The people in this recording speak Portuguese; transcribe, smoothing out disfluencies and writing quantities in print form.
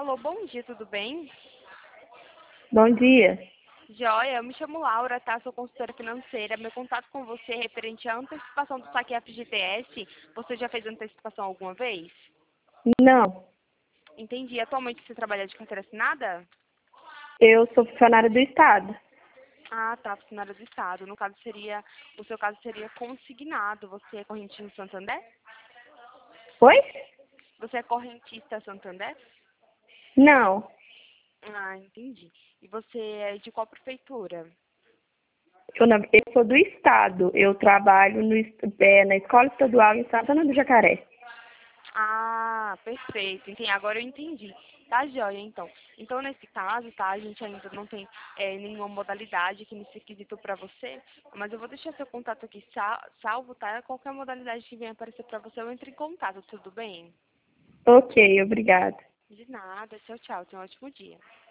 Alô, bom dia, tudo bem? Bom dia. Joia, eu me chamo Laura, tá? Sou consultora financeira. Meu contato com você é referente à antecipação do saque FGTS. Você já fez antecipação alguma vez? Não, Entendi. Atualmente você trabalha de carteira assinada? eu sou funcionária do Estado. Ah, tá, funcionária do Estado. No caso seria, o seu caso seria consignado. Você é correntista Santander? Oi? Você é correntista Santander? Não, Ah, entendi. E você é de qual prefeitura? eu sou do Estado. Eu trabalho na Escola Estadual em Santana do Jacaré. Ah, perfeito. Entendi. Agora eu entendi. Tá joia, então. Então, nesse caso, tá, a gente ainda não tem nenhuma modalidade aqui nesse quesito para você, mas eu vou deixar seu contato aqui salvo, tá? Qualquer modalidade que venha aparecer para você, eu entro em contato, tudo bem? Ok, obrigada. De nada. Tchau, tchau. Tenha um ótimo dia.